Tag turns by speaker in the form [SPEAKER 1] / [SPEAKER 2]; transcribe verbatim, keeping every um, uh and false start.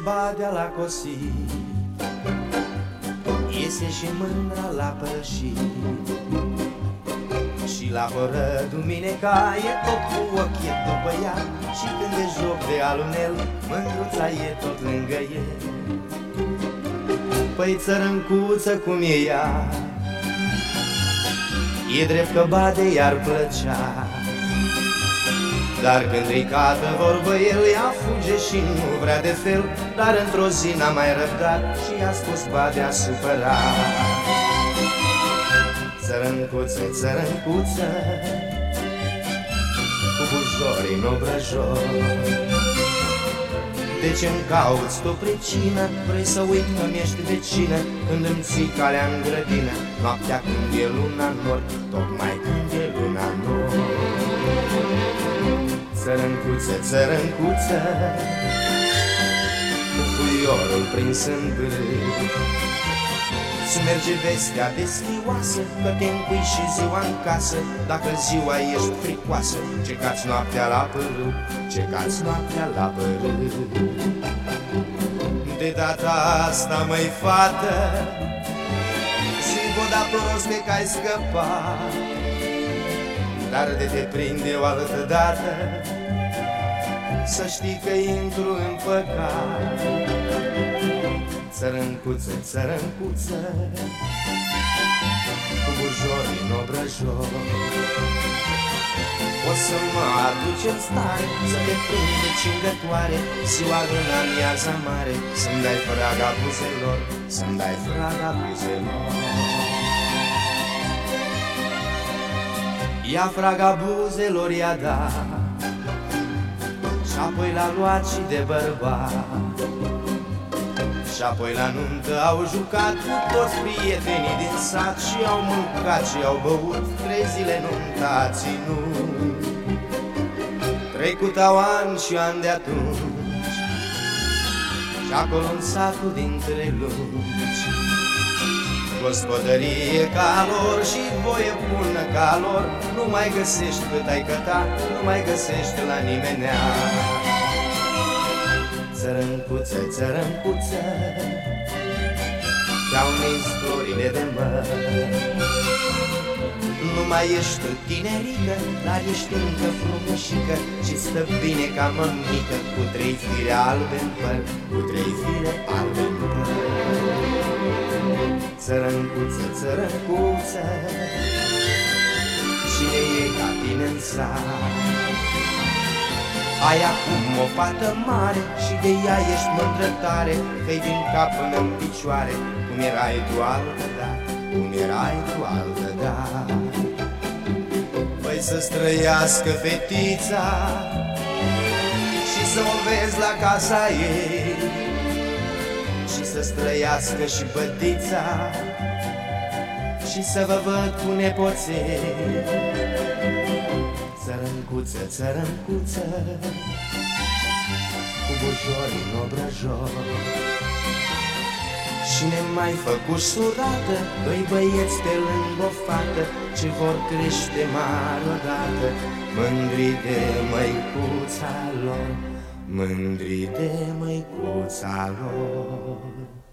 [SPEAKER 1] badea la cosit, iese și mândra la părășit. Și la horă duminica e tot cu ochii după ea, și când e joc de alunel, mândruța e tot lângă el. Păi țărâncuță cum e ea, e drept că bade i-ar plăcea, dar când îi cadă vorbă el, ea fuge și nu vrea de fel. Dar într-o zi n-a mai răbdat și i-a spus badea supărat: țărâncuță, țărâncuță, cu bujorii în obrăjor, de ce-mi cauți tu pricină? Vrei să uit că mi-ești vecină, când îmi ții calea în grădină, noaptea când e luna nord, tocmai când e luna nord. Țărâncuță, țărâncuță, cu puiorul prins în brâu, îți merge vestea deschioasă că te încui și ziua în casă. Dacă ziua ești fricoasă, ce cați noaptea la pârâu, ce cați noaptea la pârâu. De data asta, măi fată, zi voda proste că ai scăpat, dar de te prinde o altă dată, să știi că intru în păcat. Țărâncuță, țărâncuță, cu bujorii în obrăjor, o să mă aduci în stare să te prind de cingătoare, ziua în amiaza mare, să-mi dai fraga buzelor, să-mi dai fraga buzelor. Ia fraga buzelor, i-a dat, și apoi l-a luat și de bărbat. Și apoi la nuntă au jucat cu toți prietenii din sat, și au mâncat și au băut, trei zile nunta a ținut. Trecutau ani și ani de atunci, și acolo în satul dintre lungi, gospodărie ca lor și voie bună ca lor, nu mai găsești cât ai căta, nu mai găsești la nimenea. Țărâncuță, țărâncuță, ca-au nins florile de măr, nu mai ești tinerică, dar ești încă frumușică, și stă bine ca mămică, cu trei fire albe în păr, cu trei fire albe în păr. Țărâncuță, țărâncuță, cine e ca tine în sat? Ai acum o fată mare și de ea ești mândră tare, că-i din cap până în picioare, cum erai tu altădată, cum erai tu altădată. Păi să-ți trăiască fetița și să o vezi la casa ei, și să-ți trăiască și bătița și să vă văd cu nepoței. Țărâncuță, țărâncuță, cu bujorii în obrăjor, și ne mai făcuși surată doi băieți pe lângă o fată, ce vor crește mari odată, mândri de măicuța lor, mândri de măicuța lor.